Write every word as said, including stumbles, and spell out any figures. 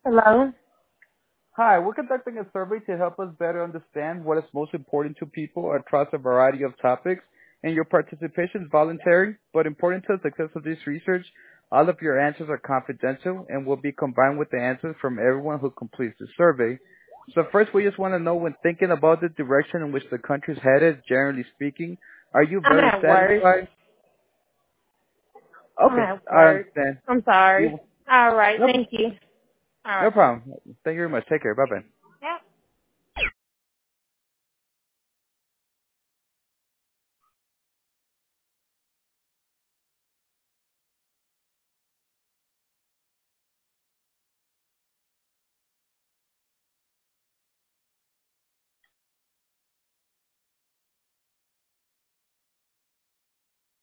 Hello. Hi, we're conducting a survey to help us better understand what is most important to people across a variety of topics, and your participation is voluntary, but important to the success of this research. All of your answers are confidential and will be combined with the answers from everyone who completes the survey. So first, we just want to know, when thinking about the direction in which the country is headed, generally speaking, are you I'm very at work. satisfied? I'm Okay, at I work. understand. I'm sorry. You, All right. no, Thank you. All no right. problem. Thank you very much. Take care. Bye bye.